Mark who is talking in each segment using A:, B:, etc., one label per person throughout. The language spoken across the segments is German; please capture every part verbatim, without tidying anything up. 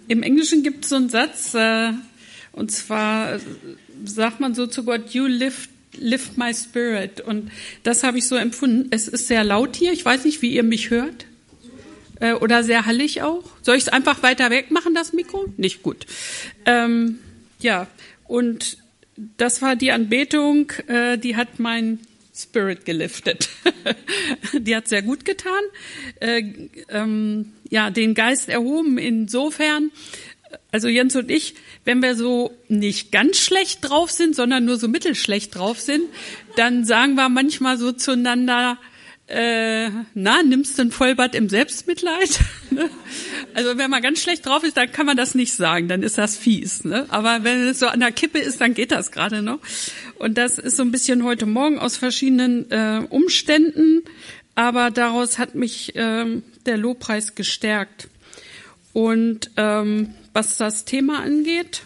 A: Im Englischen gibt es so einen Satz, äh, und zwar sagt man so zu Gott, you lift, lift my spirit. Und das habe ich so empfunden. Es ist sehr laut hier. Ich weiß nicht, wie ihr mich hört. Äh, oder sehr hallig auch. Soll ich es einfach weiter weg machen, das Mikro? Nicht gut. Ähm, ja, und das war die Anbetung, äh, die hat mein Spirit geliftet. Die hat sehr gut getan. Äh, ähm, ja, den Geist erhoben insofern, also Jens und ich, wenn wir so nicht ganz schlecht drauf sind, sondern nur so mittelschlecht drauf sind, dann sagen wir manchmal so zueinander, äh, na, nimmst du ein Vollbad im Selbstmitleid? Also wenn man ganz schlecht drauf ist, dann kann man das nicht sagen, dann ist das fies. Ne? Aber wenn es so an der Kippe ist, dann geht das gerade noch. Und das ist so ein bisschen heute Morgen aus verschiedenen äh, Umständen, aber daraus hat mich ähm, der Lobpreis gestärkt. Und ähm, was das Thema angeht,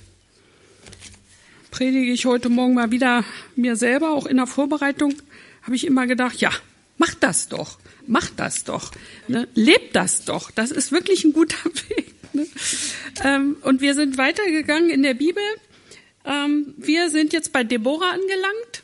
A: predige ich heute Morgen mal wieder mir selber. Auch in der Vorbereitung habe ich immer gedacht, ja, mach das doch, mach das doch, ne? Lebt das doch, das ist wirklich ein guter Weg. Ne? Ähm, und wir sind weitergegangen in der Bibel. Ähm, wir sind jetzt bei Deborah angelangt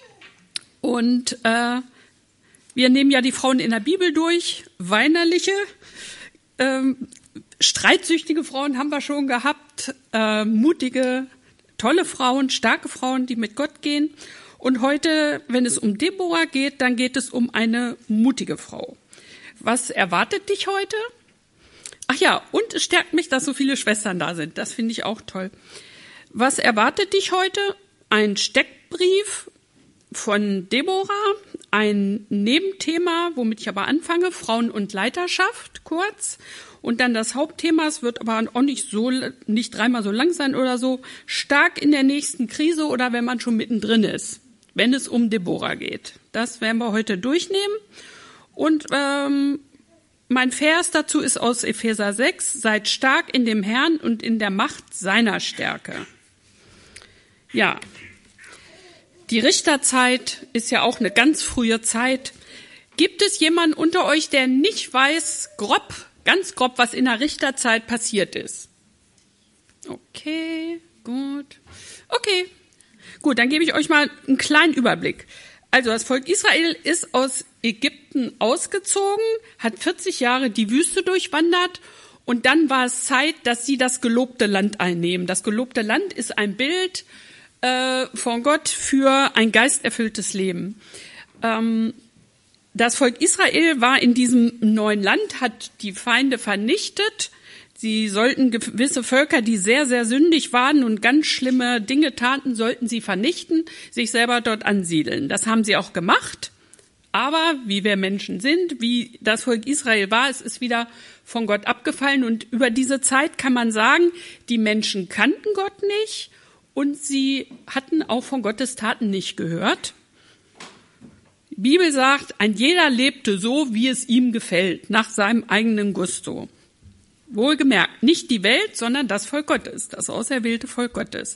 A: und äh, wir nehmen ja die Frauen in der Bibel durch, weinerliche, ähm, streitsüchtige Frauen haben wir schon gehabt, äh, mutige, tolle Frauen, starke Frauen, die mit Gott gehen. Und heute, wenn es um Deborah geht, dann geht es um eine mutige Frau. Was erwartet dich heute? Ach ja, und es stärkt mich, dass so viele Schwestern da sind. Das finde ich auch toll. Was erwartet dich heute? Ein Steckbrief von Deborah, ein Nebenthema, womit ich aber anfange, Frauen und Leiterschaft, kurz. Und dann das Hauptthema, es wird aber auch nicht so, nicht dreimal so lang sein oder so, stark in der nächsten Krise oder wenn man schon mittendrin ist, wenn es um Deborah geht. Das werden wir heute durchnehmen. Und ähm, mein Vers dazu ist aus Epheser sechs, seid stark in dem Herrn und in der Macht seiner Stärke. Ja, die Richterzeit ist ja auch eine ganz frühe Zeit. Gibt es jemanden unter euch, der nicht weiß, grob, ganz grob, was in der Richterzeit passiert ist? Okay, gut. Okay, gut, dann gebe ich euch mal einen kleinen Überblick. Also das Volk Israel ist aus Ägypten ausgezogen, hat vierzig Jahre die Wüste durchwandert und dann war es Zeit, dass sie das gelobte Land einnehmen. Das gelobte Land ist ein Bild äh, von Gott für ein geisterfülltes Leben. Ähm, das Volk Israel war in diesem neuen Land, hat die Feinde vernichtet. Sie sollten gewisse Völker, die sehr, sehr sündig waren und ganz schlimme Dinge taten, sollten sie vernichten, sich selber dort ansiedeln. Das haben sie auch gemacht. Aber wie wir Menschen sind, wie das Volk Israel war, es ist wieder von Gott abgefallen. Und über diese Zeit kann man sagen, die Menschen kannten Gott nicht und sie hatten auch von Gottes Taten nicht gehört. Die Bibel sagt, ein jeder lebte so, wie es ihm gefällt, nach seinem eigenen Gusto. Wohlgemerkt, nicht die Welt, sondern das Volk Gottes, das auserwählte Volk Gottes.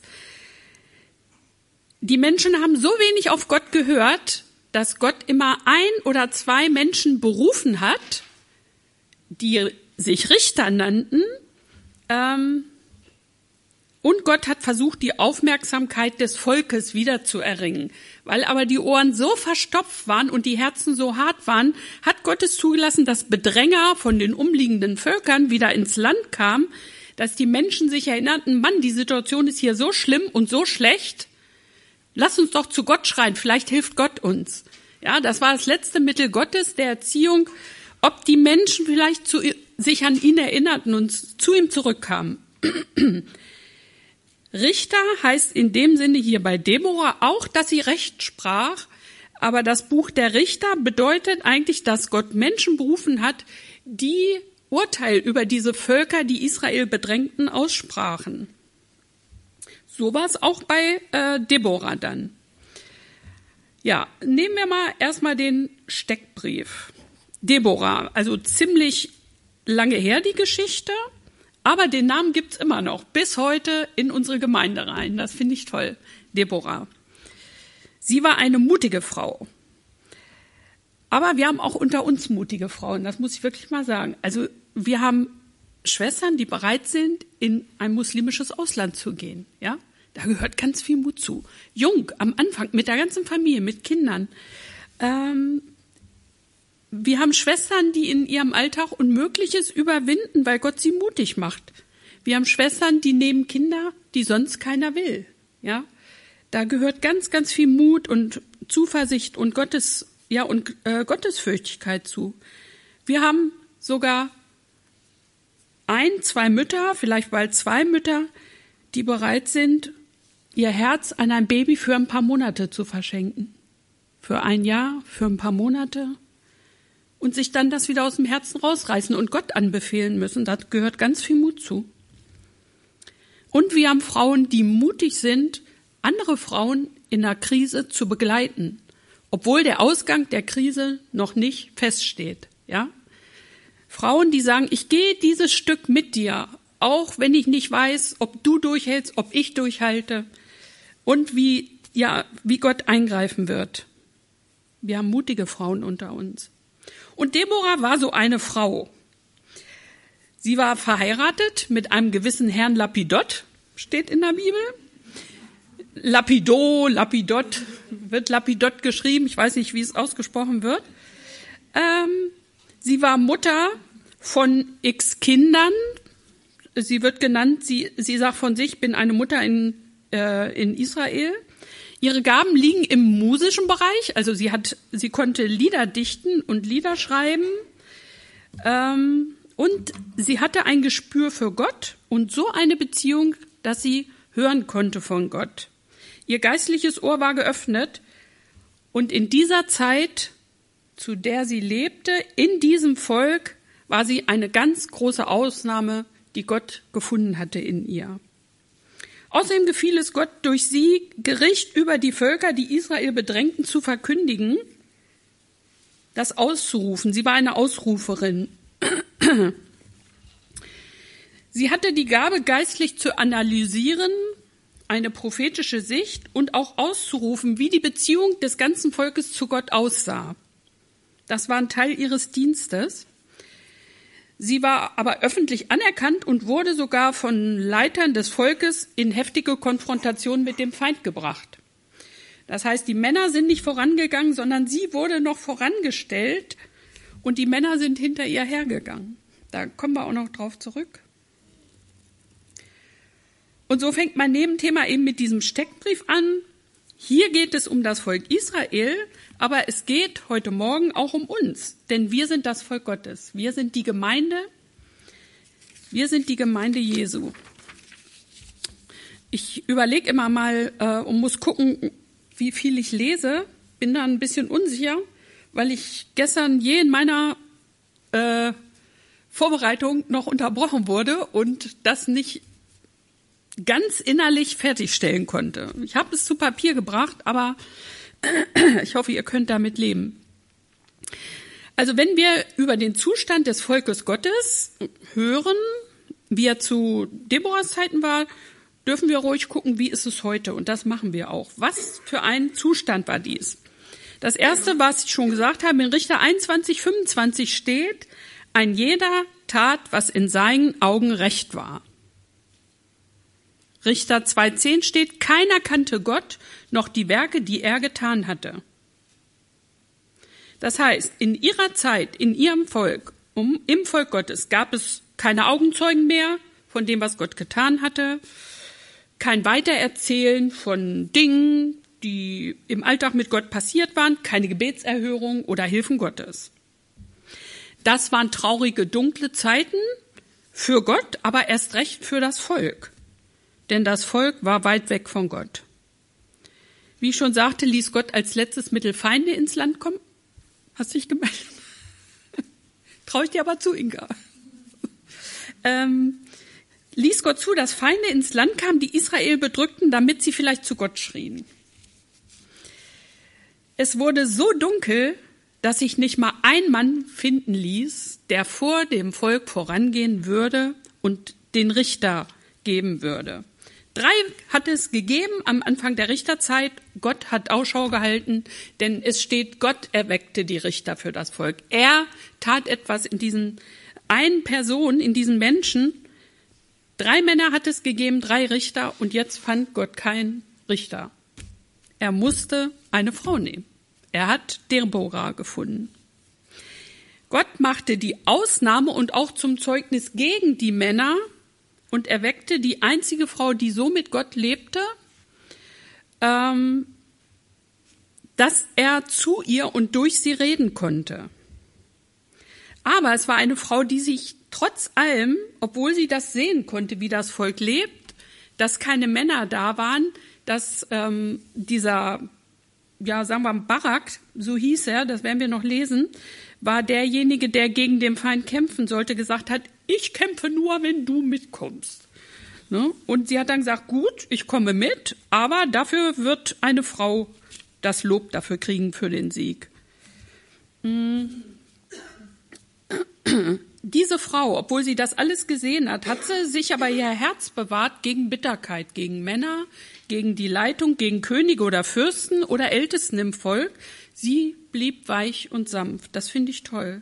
A: Die Menschen haben so wenig auf Gott gehört, dass Gott immer ein oder zwei Menschen berufen hat, die sich Richter nannten, ähm, und Gott hat versucht, die Aufmerksamkeit des Volkes wieder zu erringen. Weil aber die Ohren so verstopft waren und die Herzen so hart waren, hat Gott es zugelassen, dass Bedränger von den umliegenden Völkern wieder ins Land kamen, dass die Menschen sich erinnerten, Mann, die Situation ist hier so schlimm und so schlecht, lass uns doch zu Gott schreien, vielleicht hilft Gott uns. Ja, das war das letzte Mittel Gottes, der Erziehung, ob die Menschen vielleicht zu, sich an ihn erinnerten und zu ihm zurückkamen. Richter heißt in dem Sinne hier bei Deborah auch, dass sie Recht sprach, aber das Buch der Richter bedeutet eigentlich, dass Gott Menschen berufen hat, die Urteil über diese Völker, die Israel bedrängten, aussprachen. So war es auch bei äh, Deborah dann. Ja, nehmen wir mal erstmal den Steckbrief. Deborah, also ziemlich lange her die Geschichte. Aber den Namen gibt's immer noch, bis heute in unsere Gemeinde rein. Das finde ich toll, Deborah. Sie war eine mutige Frau. Aber wir haben auch unter uns mutige Frauen, das muss ich wirklich mal sagen. Also wir haben Schwestern, die bereit sind, in ein muslimisches Ausland zu gehen. Ja, da gehört ganz viel Mut zu. Jung, am Anfang, mit der ganzen Familie, mit Kindern. Ähm, wir haben Schwestern, die in ihrem Alltag Unmögliches überwinden, weil Gott sie mutig macht. Wir haben Schwestern, die nehmen Kinder, die sonst keiner will. Ja, da gehört ganz, ganz viel Mut und Zuversicht und Gottes, ja, und äh, Gottesfürchtigkeit zu. Wir haben sogar ein, zwei Mütter, vielleicht bald zwei Mütter, die bereit sind, ihr Herz an ein Baby für ein paar Monate zu verschenken. Für ein Jahr, für ein paar Monate. Und sich dann das wieder aus dem Herzen rausreißen und Gott anbefehlen müssen. Da gehört ganz viel Mut zu. Und wir haben Frauen, die mutig sind, andere Frauen in einer Krise zu begleiten, obwohl der Ausgang der Krise noch nicht feststeht. Ja? Frauen, die sagen, ich gehe dieses Stück mit dir, auch wenn ich nicht weiß, ob du durchhältst, ob ich durchhalte und wie, ja, wie Gott eingreifen wird. Wir haben mutige Frauen unter uns. Und Deborah war so eine Frau. Sie war verheiratet mit einem gewissen Herrn Lapidot, steht in der Bibel. Lapido, Lapidot, wird Lapidot geschrieben, ich weiß nicht, wie es ausgesprochen wird. Ähm, Sie war Mutter von x Kindern. Sie wird genannt, sie, sie sagt von sich, ich bin eine Mutter in, äh, in Israel. Ihre Gaben liegen im musischen Bereich. Also sie hat, sie konnte Lieder dichten und Lieder schreiben. Ähm, und sie hatte ein Gespür für Gott und so eine Beziehung, dass sie hören konnte von Gott. Ihr geistliches Ohr war geöffnet. Und in dieser Zeit, zu der sie lebte, in diesem Volk, war sie eine ganz große Ausnahme, die Gott gefunden hatte in ihr. Außerdem gefiel es Gott, durch sie Gericht über die Völker, die Israel bedrängten, zu verkündigen, das auszurufen. Sie war eine Ausruferin. Sie hatte die Gabe, geistlich zu analysieren, eine prophetische Sicht und auch auszurufen, wie die Beziehung des ganzen Volkes zu Gott aussah. Das war ein Teil ihres Dienstes. Sie war aber öffentlich anerkannt und wurde sogar von Leitern des Volkes in heftige Konfrontation mit dem Feind gebracht. Das heißt, die Männer sind nicht vorangegangen, sondern sie wurde noch vorangestellt und die Männer sind hinter ihr hergegangen. Da kommen wir auch noch drauf zurück. Und so fängt mein Nebenthema eben mit diesem Steckbrief an. Hier geht es um das Volk Israel, aber es geht heute Morgen auch um uns, denn wir sind das Volk Gottes. Wir sind die Gemeinde, wir sind die Gemeinde Jesu. Ich überlege immer mal äh, und muss gucken, wie viel ich lese, bin da ein bisschen unsicher, weil ich gestern je in meiner äh, Vorbereitung noch unterbrochen wurde und das nicht ganz innerlich fertigstellen konnte. Ich habe es zu Papier gebracht, aber ich hoffe, ihr könnt damit leben. Also wenn wir über den Zustand des Volkes Gottes hören, wie er zu Deborahs Zeiten war, dürfen wir ruhig gucken, wie ist es heute? Und das machen wir auch. Was für ein Zustand war dies? Das Erste, was ich schon gesagt habe, in Richter einundzwanzig, fünfundzwanzig steht, ein jeder tat, was in seinen Augen recht war. Richter zwei zehn steht, keiner kannte Gott, noch die Werke, die er getan hatte. Das heißt, in ihrer Zeit, in ihrem Volk, um, im Volk Gottes, gab es keine Augenzeugen mehr von dem, was Gott getan hatte, kein Weitererzählen von Dingen, die im Alltag mit Gott passiert waren, keine Gebetserhörung oder Hilfen Gottes. Das waren traurige, dunkle Zeiten für Gott, aber erst recht für das Volk. Denn das Volk war weit weg von Gott. Wie ich schon sagte, ließ Gott als letztes Mittel Feinde ins Land kommen. Hast du dich gemeldet? Traue ich dir aber zu, Inga. Ähm, ließ Gott zu, dass Feinde ins Land kamen, die Israel bedrückten, damit sie vielleicht zu Gott schrien. Es wurde so dunkel, dass sich nicht mal ein Mann finden ließ, der vor dem Volk vorangehen würde und den Richter geben würde. Drei hat es gegeben am Anfang der Richterzeit. Gott hat Ausschau gehalten, denn es steht, Gott erweckte die Richter für das Volk. Er tat etwas in diesen einen Person, in diesen Menschen. Drei Männer hat es gegeben, drei Richter, und jetzt fand Gott keinen Richter. Er musste eine Frau nehmen. Er hat Deborah gefunden. Gott machte die Ausnahme und auch zum Zeugnis gegen die Männer und erweckte die einzige Frau, die so mit Gott lebte, ähm, dass er zu ihr und durch sie reden konnte. Aber es war eine Frau, die sich trotz allem, obwohl sie das sehen konnte, wie das Volk lebt, dass keine Männer da waren, dass ähm, dieser, ja, sagen wir Barak, so hieß er, das werden wir noch lesen, war derjenige, der gegen den Feind kämpfen sollte, gesagt hat, ich kämpfe nur, wenn du mitkommst. Ne? Und sie hat dann gesagt, gut, ich komme mit, aber dafür wird eine Frau das Lob dafür kriegen für den Sieg. Hm. Diese Frau, obwohl sie das alles gesehen hat, hat sie sich aber ihr Herz bewahrt gegen Bitterkeit, gegen Männer, gegen die Leitung, gegen Könige oder Fürsten oder Ältesten im Volk. Sie blieb weich und sanft. Das finde ich toll.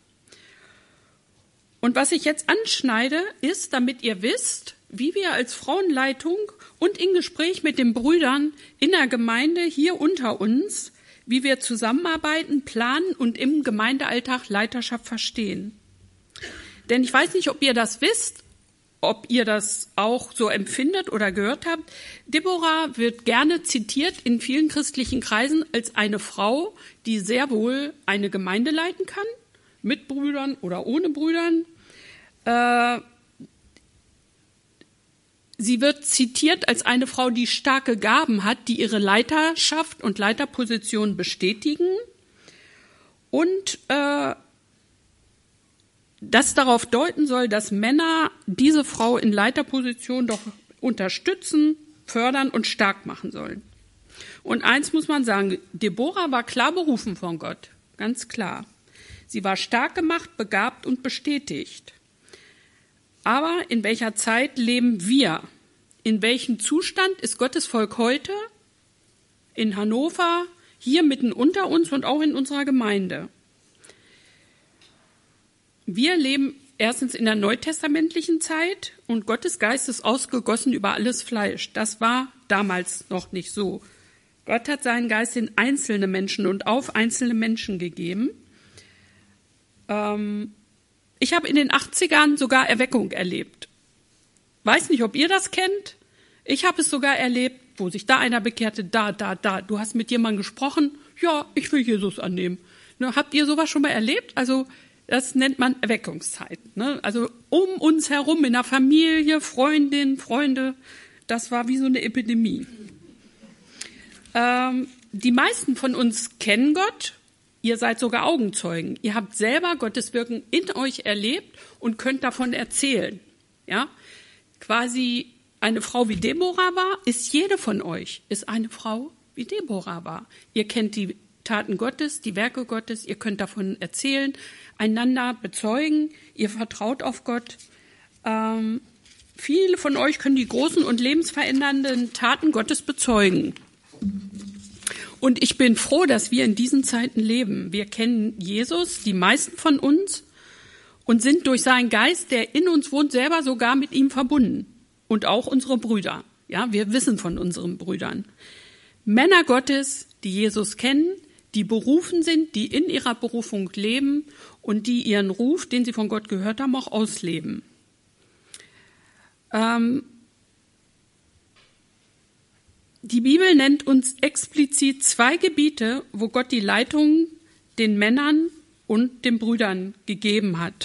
A: Und was ich jetzt anschneide, ist, damit ihr wisst, wie wir als Frauenleitung und in Gespräch mit den Brüdern in der Gemeinde hier unter uns, wie wir zusammenarbeiten, planen und im Gemeindealltag Leiterschaft verstehen. Denn ich weiß nicht, ob ihr das wisst, ob ihr das auch so empfindet oder gehört habt. Deborah wird gerne zitiert in vielen christlichen Kreisen als eine Frau, die sehr wohl eine Gemeinde leiten kann, mit Brüdern oder ohne Brüdern. Äh, sie wird zitiert als eine Frau, die starke Gaben hat, die ihre Leiterschaft und Leiterposition bestätigen und äh, das darauf deuten soll, dass Männer diese Frau in Leiterposition doch unterstützen, fördern und stark machen sollen. Und eins muss man sagen, Deborah war klar berufen von Gott, ganz klar. Sie war stark gemacht, begabt und bestätigt. Aber in welcher Zeit leben wir? In welchem Zustand ist Gottes Volk heute? In Hannover, hier mitten unter uns und auch in unserer Gemeinde. Wir leben erstens in der neutestamentlichen Zeit und Gottes Geist ist ausgegossen über alles Fleisch. Das war damals noch nicht so. Gott hat seinen Geist in einzelne Menschen und auf einzelne Menschen gegeben. Ähm, ich habe in den achtzigern sogar Erweckung erlebt. Weiß nicht, ob ihr das kennt. Ich habe es sogar erlebt, wo sich da einer bekehrte, da, da, da. Du hast mit jemandem gesprochen, ja, ich will Jesus annehmen. Ne, habt ihr sowas schon mal erlebt? Also das nennt man Erweckungszeit. Ne? Also um uns herum in der Familie, Freundinnen, Freunde, das war wie so eine Epidemie. Ähm, die meisten von uns kennen Gott. Ihr seid sogar Augenzeugen. Ihr habt selber Gottes Wirken in euch erlebt und könnt davon erzählen. Ja, quasi eine Frau wie Deborah war, ist jede von euch, ist eine Frau wie Deborah war. Ihr kennt die Taten Gottes, die Werke Gottes, ihr könnt davon erzählen, einander bezeugen, ihr vertraut auf Gott. Ähm, viele von euch können die großen und lebensverändernden Taten Gottes bezeugen. Und ich bin froh, dass wir in diesen Zeiten leben. Wir kennen Jesus, die meisten von uns, und sind durch seinen Geist, der in uns wohnt, selber sogar mit ihm verbunden. Und auch unsere Brüder. Ja, wir wissen von unseren Brüdern. Männer Gottes, die Jesus kennen, die berufen sind, die in ihrer Berufung leben und die ihren Ruf, den sie von Gott gehört haben, auch ausleben. Ähm, die Bibel nennt uns explizit zwei Gebiete, wo Gott die Leitung den Männern und den Brüdern gegeben hat.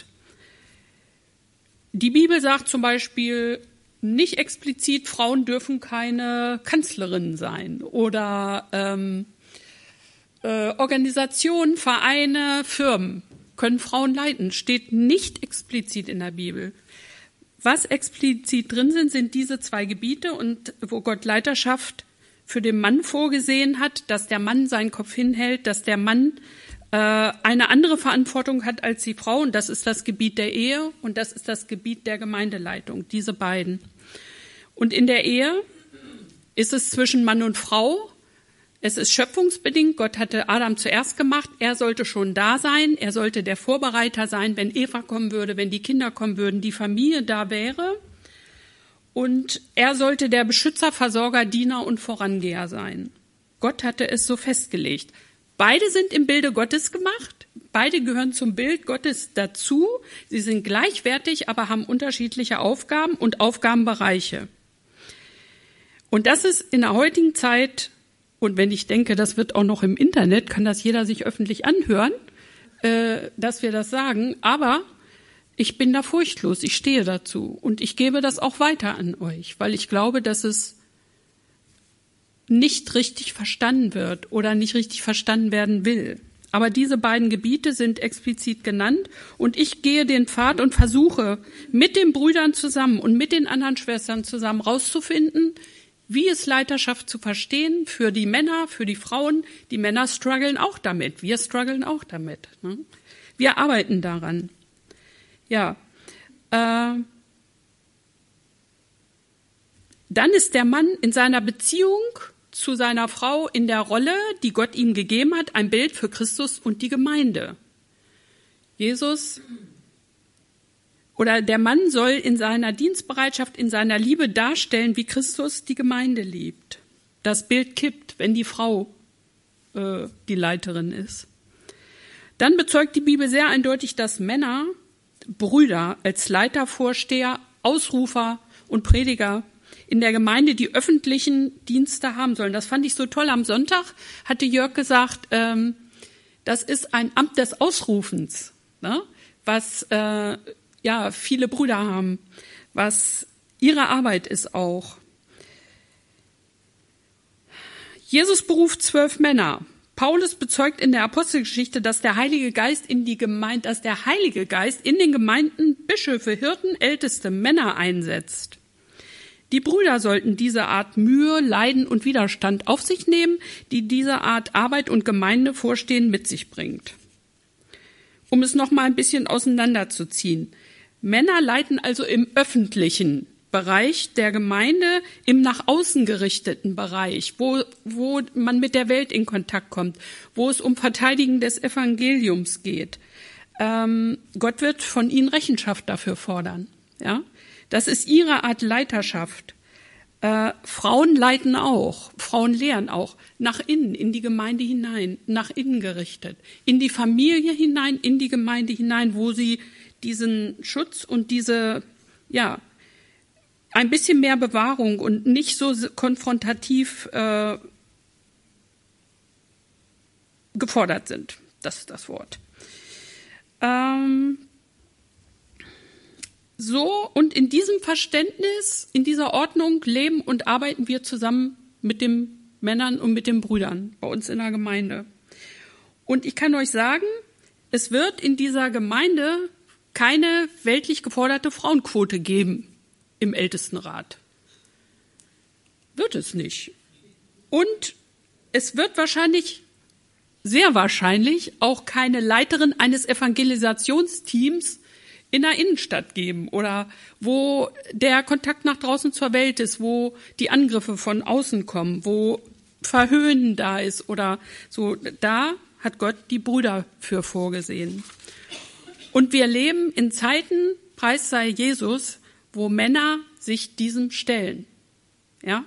A: Die Bibel sagt zum Beispiel nicht explizit, Frauen dürfen keine Kanzlerinnen sein oder ähm, äh, Organisationen, Vereine, Firmen können Frauen leiten. Steht nicht explizit in der Bibel. Was explizit drin sind, sind diese zwei Gebiete und wo Gott Leiterschaft für den Mann vorgesehen hat, dass der Mann seinen Kopf hinhält, dass der Mann äh, eine andere Verantwortung hat als die Frau und das ist das Gebiet der Ehe und das ist das Gebiet der Gemeindeleitung, diese beiden. Und in der Ehe ist es zwischen Mann und Frau Es ist schöpfungsbedingt. Gott hatte Adam zuerst gemacht. Er sollte schon da sein. Er sollte der Vorbereiter sein, wenn Eva kommen würde, wenn die Kinder kommen würden, die Familie da wäre. Und er sollte der Beschützer, Versorger, Diener und Vorangeher sein. Gott hatte es so festgelegt. Beide sind im Bilde Gottes gemacht. Beide gehören zum Bild Gottes dazu. Sie sind gleichwertig, aber haben unterschiedliche Aufgaben und Aufgabenbereiche. Und das ist in der heutigen Zeit, und wenn ich denke, das wird auch noch im Internet, kann das jeder sich öffentlich anhören, äh, dass wir das sagen. Aber ich bin da furchtlos, ich stehe dazu und ich gebe das auch weiter an euch, weil ich glaube, dass es nicht richtig verstanden wird oder nicht richtig verstanden werden will. Aber diese beiden Gebiete sind explizit genannt und ich gehe den Pfad und versuche mit den Brüdern zusammen und mit den anderen Schwestern zusammen rauszufinden, wie ist Leiterschaft zu verstehen für die Männer, für die Frauen. Die Männer strugglen auch damit, wir strugglen auch damit. Wir arbeiten daran. Ja, äh, dann ist der Mann in seiner Beziehung zu seiner Frau in der Rolle, die Gott ihm gegeben hat, ein Bild für Christus und die Gemeinde. Jesus oder der Mann soll in seiner Dienstbereitschaft, in seiner Liebe darstellen, wie Christus die Gemeinde liebt. Das Bild kippt, wenn die Frau äh, die Leiterin ist. Dann bezeugt die Bibel sehr eindeutig, dass Männer Brüder als Leiter, Vorsteher, Ausrufer und Prediger in der Gemeinde die öffentlichen Dienste haben sollen. Das fand ich so toll. Am Sonntag hatte Jörg gesagt, ähm, das ist ein Amt des Ausrufens, ne? Was äh, ja viele Brüder haben, was ihre Arbeit ist auch. Jesus beruft zwölf Männer. Paulus bezeugt in der Apostelgeschichte, dass der Heilige Geist in die Gemeinde, dass der Heilige Geist in den Gemeinden Bischöfe, Hirten, Älteste, Männer einsetzt. Die Brüder sollten diese Art Mühe, Leiden und Widerstand auf sich nehmen, die diese Art Arbeit und Gemeinde vorstehen mit sich bringt. Um es noch mal ein bisschen auseinanderzuziehen. Männer leiten also im öffentlichen Bereich der Gemeinde, im nach außen gerichteten Bereich, wo, wo man mit der Welt in Kontakt kommt, wo es um Verteidigen des Evangeliums geht. Ähm, Gott wird von ihnen Rechenschaft dafür fordern. Ja, das ist ihre Art Leiterschaft. Äh, Frauen leiten auch, Frauen lehren auch, nach innen, in die Gemeinde hinein, nach innen gerichtet, in die Familie hinein, in die Gemeinde hinein, wo sie diesen Schutz und diese, ja, ein bisschen mehr Bewahrung und nicht so konfrontativ äh, gefordert sind. Das ist das Wort. Ähm, so, und in diesem Verständnis, in dieser Ordnung leben und arbeiten wir zusammen mit den Männern und mit den Brüdern bei uns in der Gemeinde. Und ich kann euch sagen, es wird in dieser Gemeinde keine weltlich geforderte Frauenquote geben. Im Ältestenrat. Wird es nicht. Und es wird wahrscheinlich, sehr wahrscheinlich, auch keine Leiterin eines Evangelisationsteams in der Innenstadt geben oder wo der Kontakt nach draußen zur Welt ist, wo die Angriffe von außen kommen, wo Verhöhnen da ist oder so. Da hat Gott die Brüder für vorgesehen. Und wir leben in Zeiten, Preis sei Jesus, wo Männer sich diesem stellen. Ja?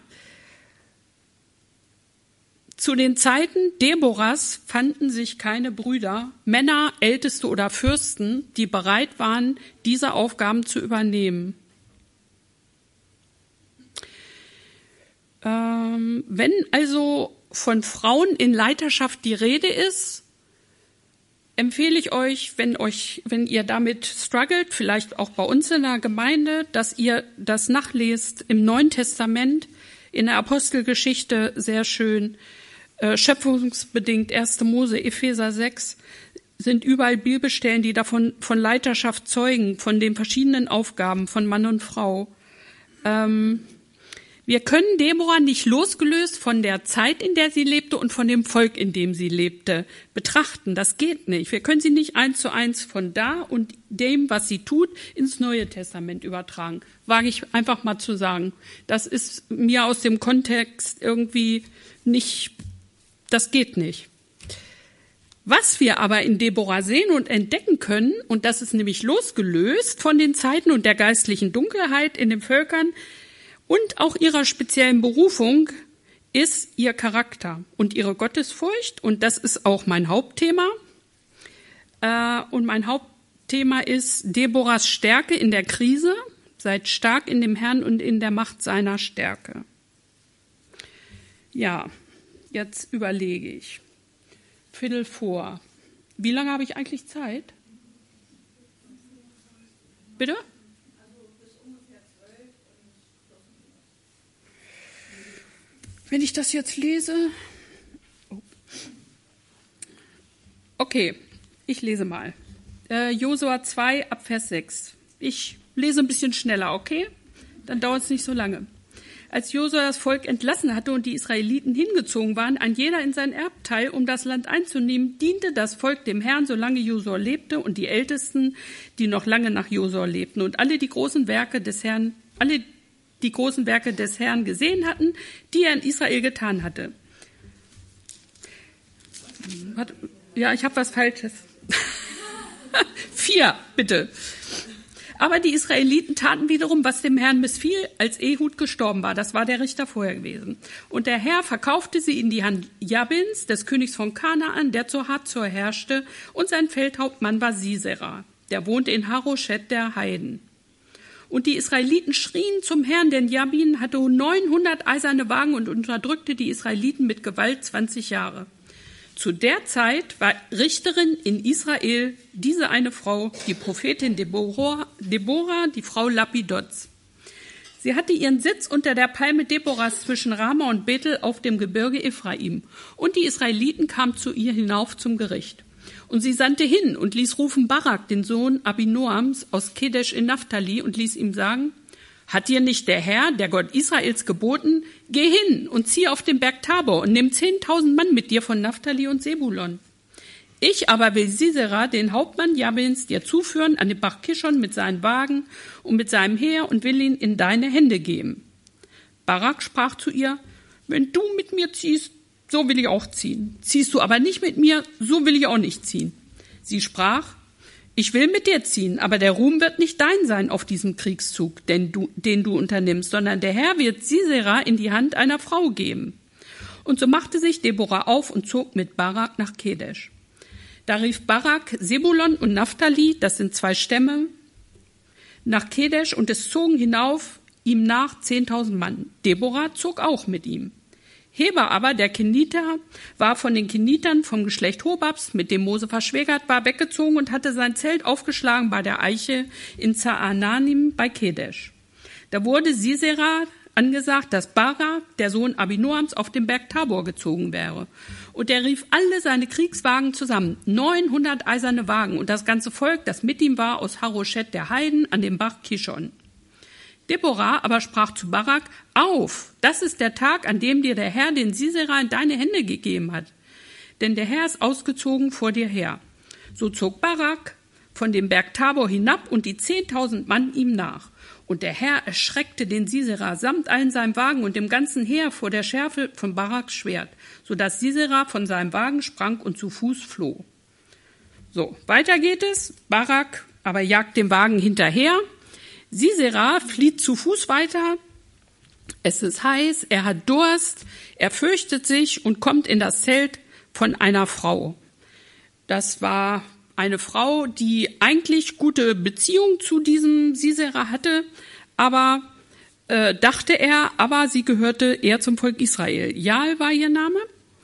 A: Zu den Zeiten Deborahs fanden sich keine Brüder, Männer, Älteste oder Fürsten, die bereit waren, diese Aufgaben zu übernehmen. Ähm, wenn also von Frauen in Leiterschaft die Rede ist, empfehle ich euch, wenn euch, wenn ihr damit struggelt, vielleicht auch bei uns in der Gemeinde, dass ihr das nachlest im Neuen Testament, in der Apostelgeschichte sehr schön, äh, schöpfungsbedingt erste Mose, Epheser sechs, sind überall Bibelstellen, die davon von Leiterschaft zeugen, von den verschiedenen Aufgaben von Mann und Frau. Ähm, Wir können Deborah nicht losgelöst von der Zeit, in der sie lebte und von dem Volk, in dem sie lebte, betrachten. Das geht nicht. Wir können sie nicht eins zu eins von da und dem, was sie tut, ins Neue Testament übertragen. Wage ich einfach mal zu sagen. Das ist mir aus dem Kontext irgendwie nicht das geht nicht. Was wir aber in Deborah sehen und entdecken können, und das ist nämlich losgelöst von den Zeiten und der geistlichen Dunkelheit in den Völkern und auch ihrer speziellen Berufung, ist ihr Charakter und ihre Gottesfurcht. Und das ist auch mein Hauptthema. Und mein Hauptthema ist Deborahs Stärke in der Krise. Seid stark in dem Herrn und in der Macht seiner Stärke. Ja, jetzt überlege ich. Viertel vor. Wie lange habe ich eigentlich Zeit? Bitte? Wenn ich das jetzt lese. Okay, ich lese mal. Äh, Josua zwei, ab Vers sechs. Ich lese ein bisschen schneller, okay? Dann dauert es nicht so lange. Als Josua das Volk entlassen hatte und die Israeliten hingezogen waren, ein jeder in sein Erbteil, um das Land einzunehmen, diente das Volk dem Herrn, solange Josua lebte, und die Ältesten, die noch lange nach Josua lebten. Und alle die großen Werke des Herrn, alle die großen Werke des Herrn gesehen hatten, die er in Israel getan hatte. Ja, ich habe was Falsches. Vier, bitte. Aber die Israeliten taten wiederum, was dem Herrn missfiel, als Ehud gestorben war. Das war der Richter vorher gewesen. Und der Herr verkaufte sie in die Hand Jabins, des Königs von Kanaan, der zu Hazor herrschte, und sein Feldhauptmann war Sisera. Der wohnte in Harosheth der Heiden. Und die Israeliten schrien zum Herrn, denn Jabin hatte neunhundert eiserne Wagen und unterdrückte die Israeliten mit Gewalt zwanzig Jahre. Zu der Zeit war Richterin in Israel diese eine Frau, die Prophetin Deborah, Deborah die Frau Lapidots. Sie hatte ihren Sitz unter der Palme Deborahs zwischen Rama und Bethel auf dem Gebirge Ephraim. Und die Israeliten kamen zu ihr hinauf zum Gericht. Und sie sandte hin und ließ rufen Barak, den Sohn Abinoams, aus Kedesh in Naphtali, und ließ ihm sagen: Hat dir nicht der Herr, der Gott Israels, geboten, geh hin und zieh auf den Berg Tabor und nimm zehntausend Mann mit dir von Naphtali und Sebulon. Ich aber will Sisera, den Hauptmann Jabins, dir zuführen an den Bach Kishon mit seinen Wagen und mit seinem Heer und will ihn in deine Hände geben. Barak sprach zu ihr: Wenn du mit mir ziehst, so will ich auch ziehen. Ziehst du aber nicht mit mir, so will ich auch nicht ziehen. Sie sprach: Ich will mit dir ziehen, aber der Ruhm wird nicht dein sein auf diesem Kriegszug, den du, den du unternimmst, sondern der Herr wird Sisera in die Hand einer Frau geben. Und so machte sich Deborah auf und zog mit Barak nach Kedesh. Da rief Barak Sebulon und Naphtali, das sind zwei Stämme, nach Kedesh, und es zogen hinauf ihm nach zehntausend Mann. Deborah zog auch mit ihm. Heber aber, der Keniter, war von den Kenitern vom Geschlecht Hobabs, mit dem Mose verschwägert war, weggezogen und hatte sein Zelt aufgeschlagen bei der Eiche in Zaananim bei Kedesh. Da wurde Sisera angesagt, dass Barak, der Sohn Abinoams, auf den Berg Tabor gezogen wäre. Und er rief alle seine Kriegswagen zusammen, neunhundert eiserne Wagen, und das ganze Volk, das mit ihm war, aus Harosheth der Heiden an dem Bach Kishon. Deborah aber sprach zu Barak: Auf, das ist der Tag, an dem dir der Herr den Sisera in deine Hände gegeben hat. Denn der Herr ist ausgezogen vor dir her. So zog Barak von dem Berg Tabor hinab und die zehntausend Mann ihm nach. Und der Herr erschreckte den Sisera samt allen seinem Wagen und dem ganzen Heer vor der Schärfe von Baraks Schwert, sodass Sisera von seinem Wagen sprang und zu Fuß floh. So, weiter geht es. Barak aber jagt dem Wagen hinterher. Sisera flieht zu Fuß weiter. Es ist heiß, er hat Durst, er fürchtet sich und kommt in das Zelt von einer Frau. Das war eine Frau, die eigentlich gute Beziehung zu diesem Sisera hatte, aber äh, dachte er, aber sie gehörte eher zum Volk Israel. Jael war ihr Name.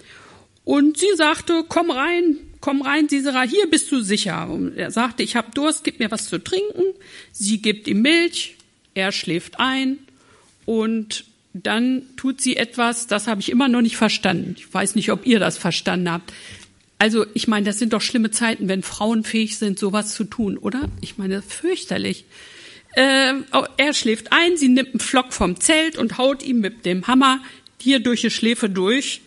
A: Und sie sagte: Komm rein, komm rein, Sisera, hier bist du sicher. Und er sagte: Ich habe Durst, gib mir was zu trinken. Sie gibt ihm Milch, er schläft ein und dann tut sie etwas, das habe ich immer noch nicht verstanden. Ich weiß nicht, ob ihr das verstanden habt. Also ich meine, das sind doch schlimme Zeiten, wenn Frauen fähig sind, sowas zu tun, oder? Ich meine, fürchterlich. Äh, er schläft ein, sie nimmt einen Pflock vom Zelt und haut ihm mit dem Hammer hier durch die Schläfe durch.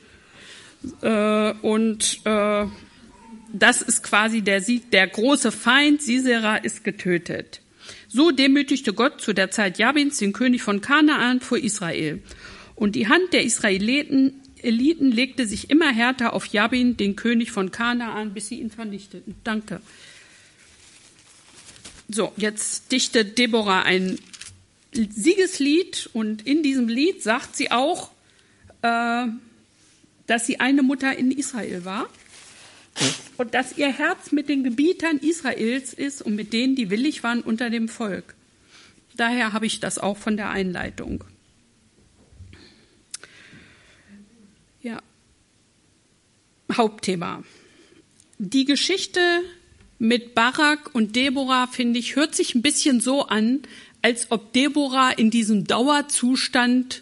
A: Äh, und äh, das ist quasi der Sieg. Der große Feind, Sisera, ist getötet. So demütigte Gott zu der Zeit Jabins, den König von Kanaan, vor Israel. Und die Hand der Israeliten Israeliten legte sich immer härter auf Jabin, den König von Kanaan, bis sie ihn vernichteten. Danke. So, jetzt dichtet Deborah ein Siegeslied und in diesem Lied sagt sie auch, äh, dass sie eine Mutter in Israel war und dass ihr Herz mit den Gebietern Israels ist und mit denen, die willig waren unter dem Volk. Daher habe ich das auch von der Einleitung. Ja. Hauptthema. Die Geschichte mit Barak und Deborah, finde ich, hört sich ein bisschen so an, als ob Deborah in diesem Dauerzustand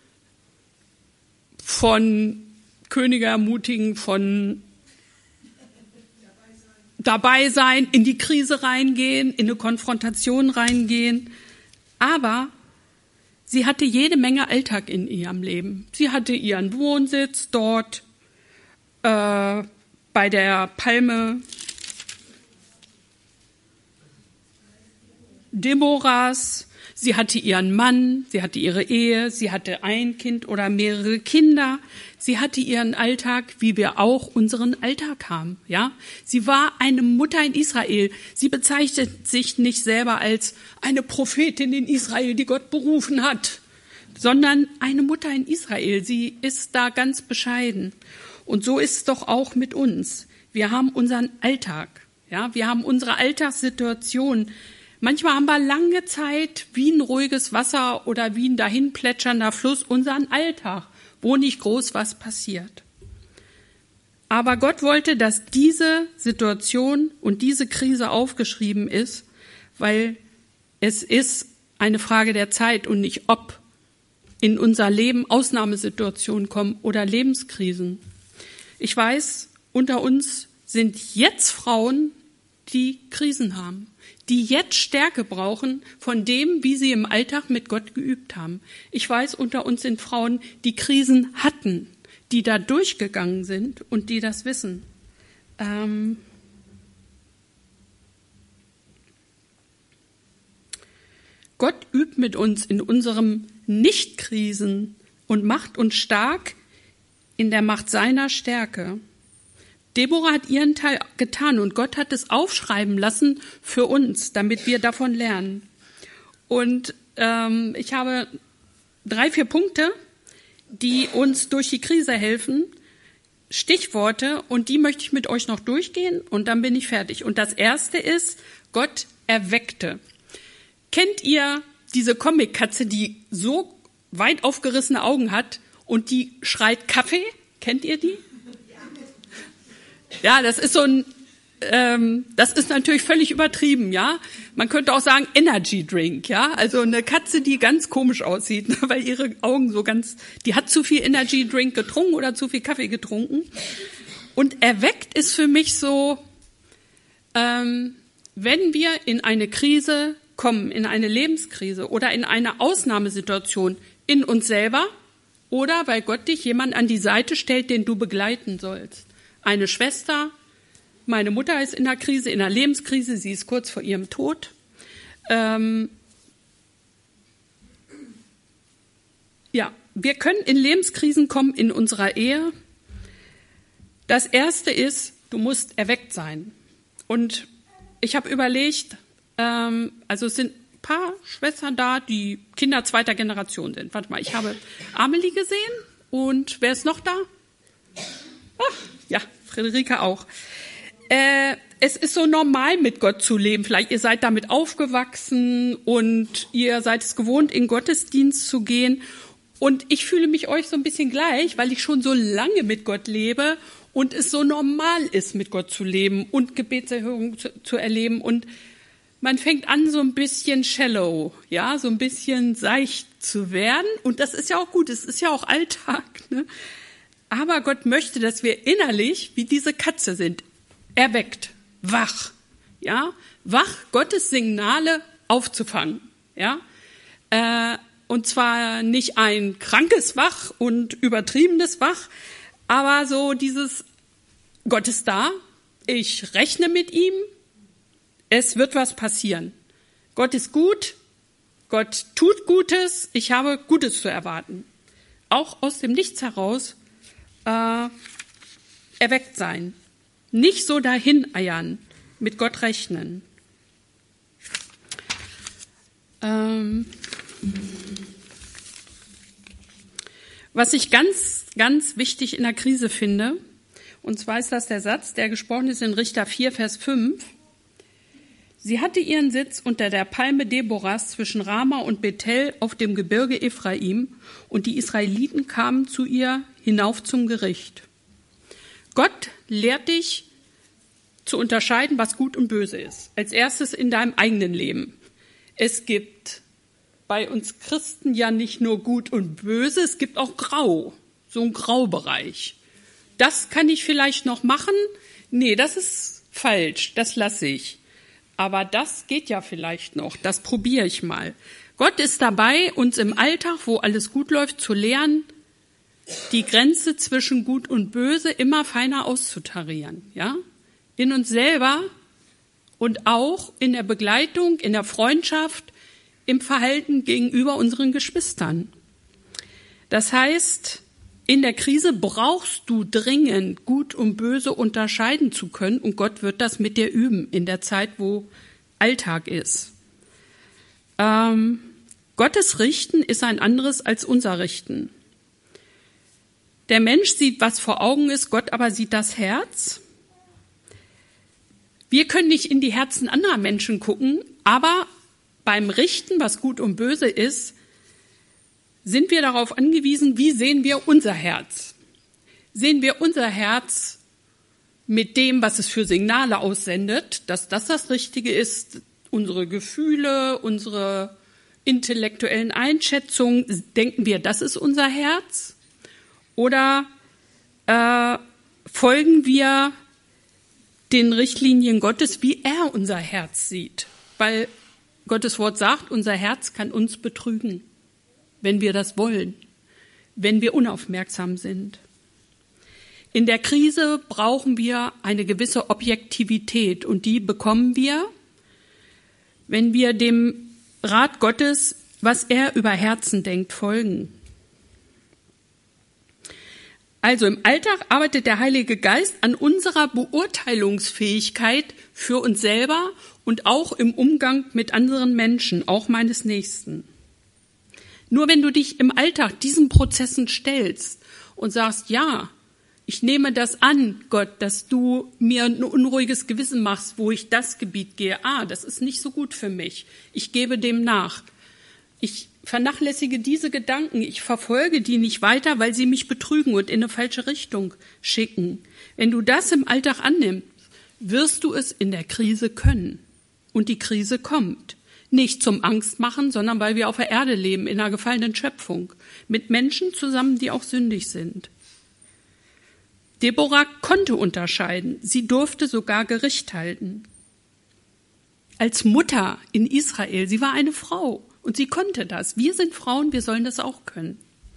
A: von Könige ermutigen, von dabei sein, in die Krise reingehen, in eine Konfrontation reingehen. Aber sie hatte jede Menge Alltag in ihrem Leben. Sie hatte ihren Wohnsitz dort äh, bei der Palme Deborahs. Sie hatte ihren Mann, sie hatte ihre Ehe, sie hatte ein Kind oder mehrere Kinder. Sie hatte ihren Alltag, wie wir auch unseren Alltag haben. Ja, sie war eine Mutter in Israel. Sie bezeichnet sich nicht selber als eine Prophetin in Israel, die Gott berufen hat, sondern eine Mutter in Israel. Sie ist da ganz bescheiden. Und so ist es doch auch mit uns. Wir haben unseren Alltag. Ja, wir haben unsere Alltagssituation. Manchmal haben wir lange Zeit wie ein ruhiges Wasser oder wie ein dahinplätschernder Fluss unseren Alltag, wo nicht groß was passiert. Aber Gott wollte, dass diese Situation und diese Krise aufgeschrieben ist, weil es ist eine Frage der Zeit und nicht ob in unser Leben Ausnahmesituationen kommen oder Lebenskrisen. Ich weiß, unter uns sind jetzt Frauen, die Krisen haben, die jetzt Stärke brauchen von dem, wie sie im Alltag mit Gott geübt haben. Ich weiß, unter uns sind Frauen, die Krisen hatten, die da durchgegangen sind und die das wissen. Ähm Gott übt mit uns in unserem Nicht-Krisen und macht uns stark in der Macht seiner Stärke. Deborah hat ihren Teil getan und Gott hat es aufschreiben lassen für uns, damit wir davon lernen. Und ähm, ich habe drei, vier Punkte, die uns durch die Krise helfen, Stichworte, und die möchte ich mit euch noch durchgehen und dann bin ich fertig. Und das erste ist, Gott erweckte. Kennt ihr diese Comic-Katze, die so weit aufgerissene Augen hat und die schreit Kaffee? Kennt ihr die? Ja, das ist so ein, ähm, das ist natürlich völlig übertrieben, ja. Man könnte auch sagen Energy Drink, ja. Also eine Katze, die ganz komisch aussieht, weil ihre Augen so ganz, die hat zu viel Energy Drink getrunken oder zu viel Kaffee getrunken. Und erweckt ist für mich so, ähm, wenn wir in eine Krise kommen, in eine Lebenskrise oder in eine Ausnahmesituation in uns selber oder weil Gott dich jemand an die Seite stellt, den du begleiten sollst. Eine Schwester, meine Mutter ist in einer Krise, in einer Lebenskrise, sie ist kurz vor ihrem Tod. Ähm ja, wir können in Lebenskrisen kommen in unserer Ehe. Das Erste ist, du musst erweckt sein. Und ich habe überlegt, ähm, also es sind ein paar Schwestern da, die Kinder zweiter Generation sind. Warte mal, ich habe Amelie gesehen und wer ist noch da? Ach, ja, Friederike auch. Äh, es ist so normal, mit Gott zu leben. Vielleicht ihr seid damit aufgewachsen und ihr seid es gewohnt, in Gottesdienst zu gehen. Und ich fühle mich euch so ein bisschen gleich, weil ich schon so lange mit Gott lebe und es so normal ist, mit Gott zu leben und Gebetserhörung zu, zu erleben. Und man fängt an, so ein bisschen shallow, ja, so ein bisschen seicht zu werden. Und das ist ja auch gut, es ist ja auch Alltag, ne? Aber Gott möchte, dass wir innerlich wie diese Katze sind, erweckt, wach, ja, wach, Gottes Signale aufzufangen, ja, äh, und zwar nicht ein krankes Wach und übertriebenes Wach, aber so dieses, Gott ist da, ich rechne mit ihm, es wird was passieren. Gott ist gut, Gott tut Gutes, ich habe Gutes zu erwarten. Auch aus dem Nichts heraus äh, erweckt sein. Nicht so dahin eiern, mit Gott rechnen. Ähm, was ich ganz, ganz wichtig in der Krise finde, und zwar ist das der Satz, der gesprochen ist in Richter vier, Vers fünf. Sie hatte ihren Sitz unter der Palme Deborahs zwischen Rama und Bethel auf dem Gebirge Ephraim, und die Israeliten kamen zu ihr hinauf zum Gericht. Gott lehrt dich zu unterscheiden, was gut und böse ist. Als erstes in deinem eigenen Leben. Es gibt bei uns Christen ja nicht nur gut und böse, es gibt auch Grau, so ein Graubereich. Das kann ich vielleicht noch machen. Nee, das ist falsch, das lasse ich. Aber das geht ja vielleicht noch, das probiere ich mal. Gott ist dabei, uns im Alltag, wo alles gut läuft, zu lehren, die Grenze zwischen Gut und Böse immer feiner auszutarieren, ja? In uns selber und auch in der Begleitung, in der Freundschaft, im Verhalten gegenüber unseren Geschwistern. Das heißt, in der Krise brauchst du dringend Gut und Böse unterscheiden zu können, und Gott wird das mit dir üben in der Zeit, wo Alltag ist. Ähm, Gottes Richten ist ein anderes als unser Richten. Der Mensch sieht, was vor Augen ist, Gott aber sieht das Herz. Wir können nicht in die Herzen anderer Menschen gucken, aber beim Richten, was gut und böse ist, sind wir darauf angewiesen, wie sehen wir unser Herz? Sehen wir unser Herz mit dem, was es für Signale aussendet, dass das das Richtige ist, unsere Gefühle, unsere intellektuellen Einschätzungen, denken wir, das ist unser Herz? Oder äh, folgen wir den Richtlinien Gottes, wie er unser Herz sieht? Weil Gottes Wort sagt, unser Herz kann uns betrügen, wenn wir das wollen, wenn wir unaufmerksam sind. In der Krise brauchen wir eine gewisse Objektivität, und die bekommen wir, wenn wir dem Rat Gottes, was er über Herzen denkt, folgen. Also im Alltag arbeitet der Heilige Geist an unserer Beurteilungsfähigkeit für uns selber und auch im Umgang mit anderen Menschen, auch meines Nächsten. Nur wenn du dich im Alltag diesen Prozessen stellst und sagst, ja, ich nehme das an, Gott, dass du mir ein unruhiges Gewissen machst, wo ich das Gebiet gehe. Ah, das ist nicht so gut für mich. Ich gebe dem nach. Ich vernachlässige diese Gedanken. Ich verfolge die nicht weiter, weil sie mich betrügen und in eine falsche Richtung schicken. Wenn du das im Alltag annimmst, wirst du es in der Krise können. Und die Krise kommt. Nicht zum Angstmachen, sondern weil wir auf der Erde leben, in einer gefallenen Schöpfung. Mit Menschen zusammen, die auch sündig sind. Deborah konnte unterscheiden. Sie durfte sogar Gericht halten. Als Mutter in Israel, sie war eine Frau und sie konnte das. Wir sind Frauen, wir sollen das auch können.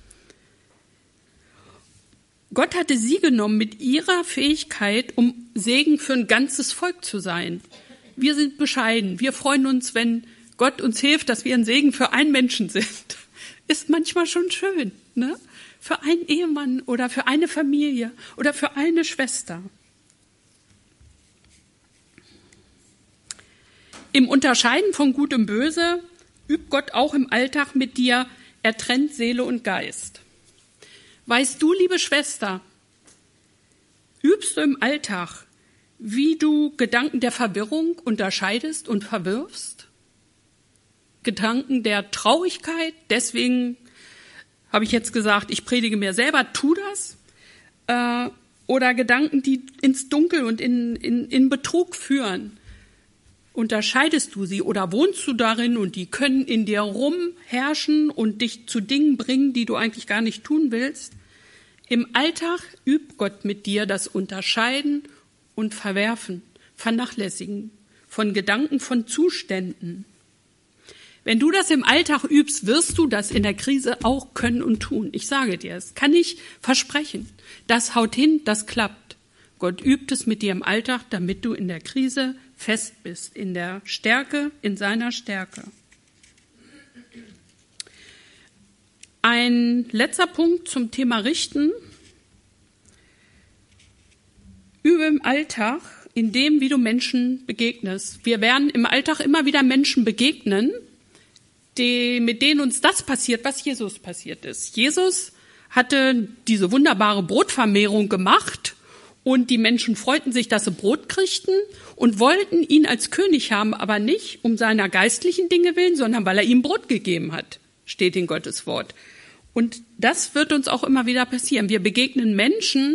A: Gott hatte sie genommen mit ihrer Fähigkeit, um Segen für ein ganzes Volk zu sein. Wir sind bescheiden. Wir freuen uns, wenn Gott uns hilft, dass wir ein Segen für einen Menschen sind. Ist manchmal schon schön, ne? Für einen Ehemann oder für eine Familie oder für eine Schwester. Im Unterscheiden von Gut und Böse übt Gott auch im Alltag mit dir. Er trennt Seele und Geist. Weißt du, liebe Schwester, übst du im Alltag, wie du Gedanken der Verwirrung unterscheidest und verwirfst? Gedanken der Traurigkeit, deswegen habe ich jetzt gesagt, ich predige mir selber, tu das. Äh, oder Gedanken, die ins Dunkel und in, in, in Betrug führen. Unterscheidest du sie oder wohnst du darin und die können in dir rumherrschen und dich zu Dingen bringen, die du eigentlich gar nicht tun willst? Im Alltag übt Gott mit dir das Unterscheiden und Verwerfen, Vernachlässigen von Gedanken, von Zuständen. Wenn du das im Alltag übst, wirst du das in der Krise auch können und tun. Ich sage dir, das kann ich versprechen. Das haut hin, das klappt. Gott übt es mit dir im Alltag, damit du in der Krise fest bist, in der Stärke, in seiner Stärke. Ein letzter Punkt zum Thema Richten. du im Alltag in dem, wie du Menschen begegnest? Wir werden im Alltag immer wieder Menschen begegnen, die, mit denen uns das passiert, was Jesus passiert ist. Jesus hatte diese wunderbare Brotvermehrung gemacht und die Menschen freuten sich, dass sie Brot kriegten und wollten ihn als König haben, aber nicht um seiner geistlichen Dinge willen, sondern weil er ihm Brot gegeben hat, steht in Gottes Wort. Und das wird uns auch immer wieder passieren. Wir begegnen Menschen,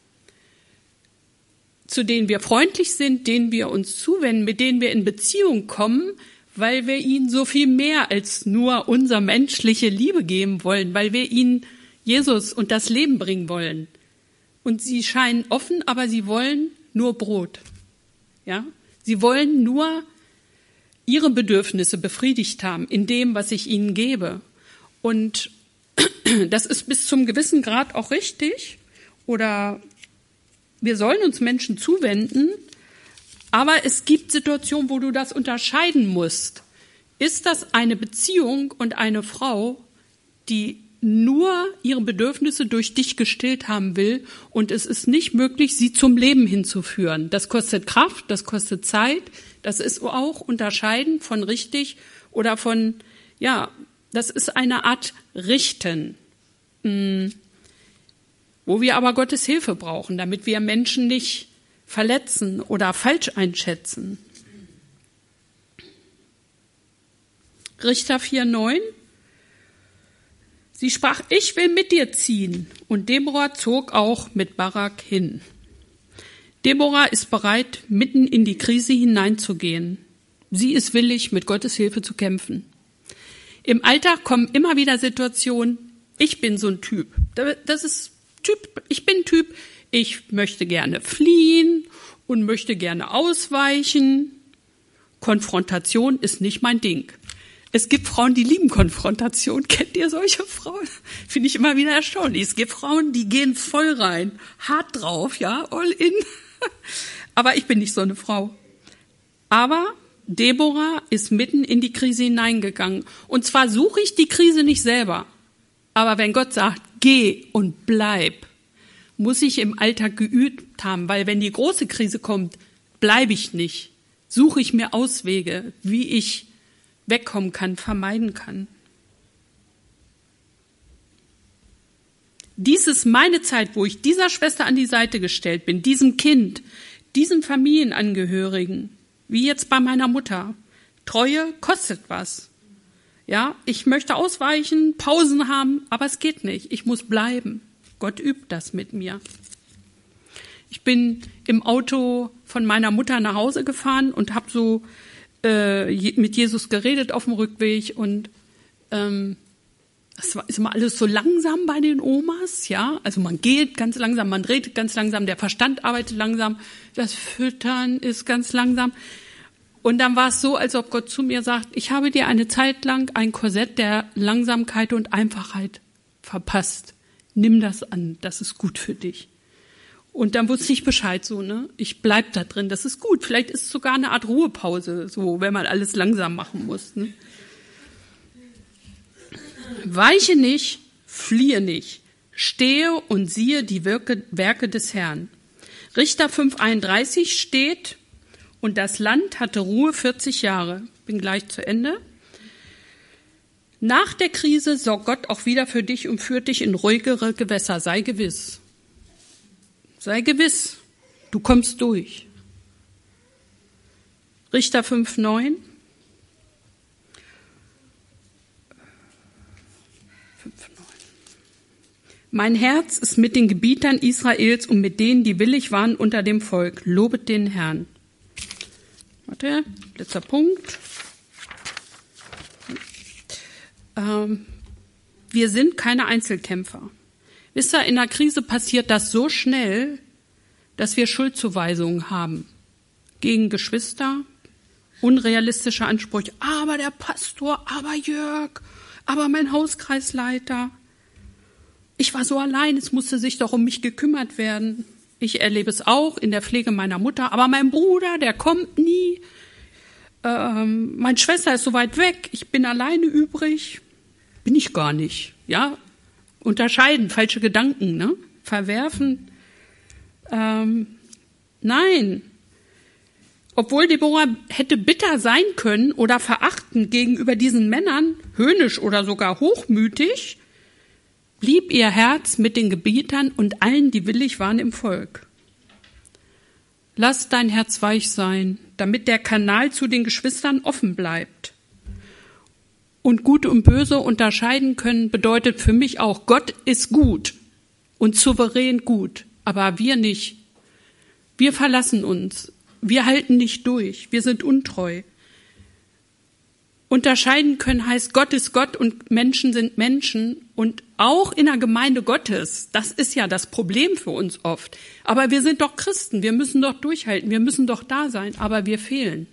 A: zu denen wir freundlich sind, denen wir uns zuwenden, mit denen wir in Beziehung kommen, weil wir ihnen so viel mehr als nur unsere menschliche Liebe geben wollen, weil wir ihnen Jesus und das Leben bringen wollen. Und sie scheinen offen, aber sie wollen nur Brot. Ja? Sie wollen nur ihre Bedürfnisse befriedigt haben in dem, was ich ihnen gebe. Und das ist bis zum gewissen Grad auch richtig. Oder wir sollen uns Menschen zuwenden, aber es gibt Situationen, wo du das unterscheiden musst. Ist das eine Beziehung und eine Frau, die nur ihre Bedürfnisse durch dich gestillt haben will und es ist nicht möglich, sie zum Leben hinzuführen? Das kostet Kraft, das kostet Zeit, das ist auch unterscheiden von richtig oder von, ja, das ist eine Art Richten, wo wir aber Gottes Hilfe brauchen, damit wir Menschen nicht verletzen oder falsch einschätzen. Richter vier neun. Sie sprach, ich will mit dir ziehen. Und Deborah zog auch mit Barak hin. Deborah ist bereit, mitten in die Krise hineinzugehen. Sie ist willig, mit Gottes Hilfe zu kämpfen. Im Alltag kommen immer wieder Situationen, ich bin so ein Typ. Das ist Typ, ich bin Typ, ich möchte gerne fliehen und möchte gerne ausweichen. Konfrontation ist nicht mein Ding. Es gibt Frauen, die lieben Konfrontation. Kennt ihr solche Frauen? Finde ich immer wieder erstaunlich. Es gibt Frauen, die gehen voll rein, hart drauf, ja, all in. Aber ich bin nicht so eine Frau. Aber Deborah ist mitten in die Krise hineingegangen. Und zwar suche ich die Krise nicht selber. Aber wenn Gott sagt, geh und bleib, muss ich im Alltag geübt haben, weil wenn die große Krise kommt, bleibe ich nicht. Suche ich mir Auswege, wie ich wegkommen kann, vermeiden kann. Dies ist meine Zeit, wo ich dieser Schwester an die Seite gestellt bin, diesem Kind, diesem Familienangehörigen, wie jetzt bei meiner Mutter. Treue kostet was. Ja, ich möchte ausweichen, Pausen haben, aber es geht nicht. Ich muss bleiben. Gott übt das mit mir. Ich bin im Auto von meiner Mutter nach Hause gefahren und habe so äh, mit Jesus geredet auf dem Rückweg und ähm, das war, ist immer alles so langsam bei den Omas, ja. Also man geht ganz langsam, man redet ganz langsam, der Verstand arbeitet langsam, das Füttern ist ganz langsam. Und dann war es so, als ob Gott zu mir sagt, ich habe dir eine Zeit lang ein Korsett der Langsamkeit und Einfachheit verpasst. Nimm das an, das ist gut für dich. Und dann wusste ich Bescheid so, ne? Ich bleib da drin, das ist gut. Vielleicht ist es sogar eine Art Ruhepause, so, wenn man alles langsam machen muss, ne? Weiche nicht, fliehe nicht. Stehe und siehe die Werke, Werke des Herrn. Richter fünf einunddreißig steht, und das Land hatte Ruhe vierzig Jahre. Bin gleich zu Ende. Nach der Krise sorgt Gott auch wieder für dich und führt dich in ruhigere Gewässer. Sei gewiss. Sei gewiss, du kommst durch. Richter fünf neun. Mein Herz ist mit den Gebietern Israels und mit denen, die willig waren unter dem Volk. Lobet den Herrn. Warte, letzter Punkt. Ähm, wir sind keine Einzelkämpfer. Wisst ihr, in der Krise passiert das so schnell, dass wir Schuldzuweisungen haben. Gegen Geschwister, unrealistische Ansprüche. Aber der Pastor, aber Jörg, aber mein Hauskreisleiter. Ich war so allein, es musste sich doch um mich gekümmert werden. Ich erlebe es auch in der Pflege meiner Mutter. Aber mein Bruder, der kommt nie. Ähm, meine Schwester ist so weit weg. Ich bin alleine übrig. Bin ich gar nicht. Ja, unterscheiden, falsche Gedanken, ne? Verwerfen. Ähm, Nein. Obwohl Deborah hätte bitter sein können oder verachtend gegenüber diesen Männern, höhnisch oder sogar hochmütig, blieb ihr Herz mit den Gebietern und allen, die willig waren im Volk. Lass dein Herz weich sein, damit der Kanal zu den Geschwistern offen bleibt. Und Gut und Böse unterscheiden können, bedeutet für mich auch, Gott ist gut und souverän gut, aber wir nicht. Wir verlassen uns, wir halten nicht durch, wir sind untreu. Unterscheiden können heißt, Gott ist Gott und Menschen sind Menschen und auch in der Gemeinde Gottes, das ist ja das Problem für uns oft. Aber wir sind doch Christen, wir müssen doch durchhalten, wir müssen doch da sein, aber wir fehlen.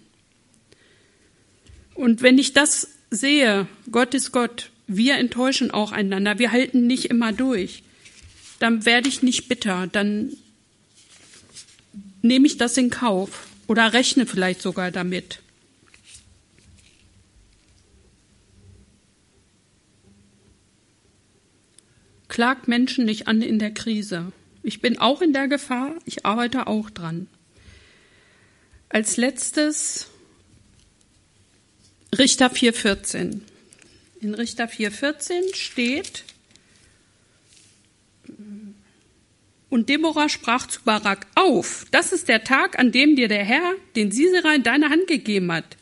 A: Und wenn ich das sehe, Gott ist Gott, wir enttäuschen auch einander, wir halten nicht immer durch, dann werde ich nicht bitter, dann nehme ich das in Kauf oder rechne vielleicht sogar damit. Klagt Menschen nicht an in der Krise. Ich bin auch in der Gefahr, ich arbeite auch dran. Als letztes Richter vier vierzehn. In Richter vier vierzehn steht: Und Deborah sprach zu Barak: Auf, das ist der Tag, an dem dir der Herr den Sisera in deine Hand gegeben hat.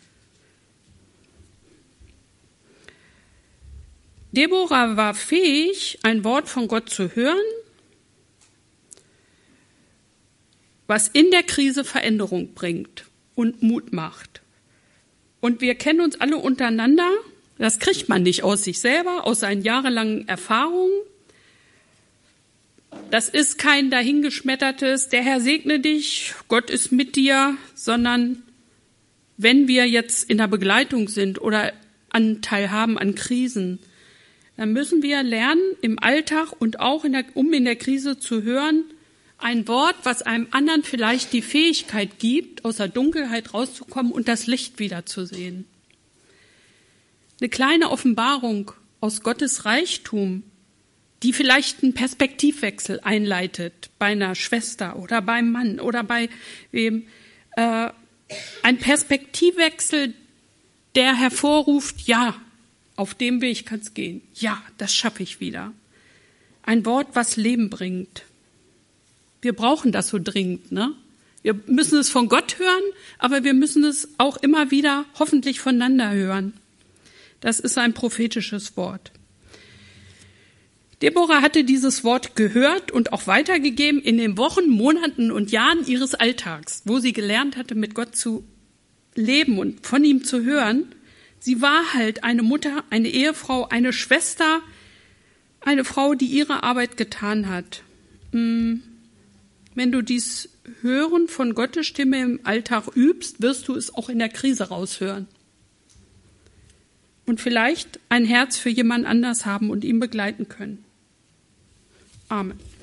A: Deborah war fähig, ein Wort von Gott zu hören, was in der Krise Veränderung bringt und Mut macht. Und wir kennen uns alle untereinander. Das kriegt man nicht aus sich selber, aus seinen jahrelangen Erfahrungen. Das ist kein dahingeschmettertes, der Herr segne dich, Gott ist mit dir, sondern wenn wir jetzt in der Begleitung sind oder Anteil haben an Krisen, dann müssen wir lernen, im Alltag und auch in der, um in der Krise zu hören, ein Wort, was einem anderen vielleicht die Fähigkeit gibt, aus der Dunkelheit rauszukommen und das Licht wiederzusehen. Eine kleine Offenbarung aus Gottes Reichtum, die vielleicht einen Perspektivwechsel einleitet bei einer Schwester oder beim Mann oder bei wem. Äh, ein Perspektivwechsel, der hervorruft, ja, auf dem Weg kann es gehen. Ja, das schaffe ich wieder. Ein Wort, was Leben bringt. Wir brauchen das so dringend, ne? Wir müssen es von Gott hören, aber wir müssen es auch immer wieder hoffentlich voneinander hören. Das ist ein prophetisches Wort. Deborah hatte dieses Wort gehört und auch weitergegeben in den Wochen, Monaten und Jahren ihres Alltags, wo sie gelernt hatte, mit Gott zu leben und von ihm zu hören. Sie war halt eine Mutter, eine Ehefrau, eine Schwester, eine Frau, die ihre Arbeit getan hat. Wenn du dies Hören von Gottes Stimme im Alltag übst, wirst du es auch in der Krise raushören. Und vielleicht ein Herz für jemand anders haben und ihn begleiten können. Amen.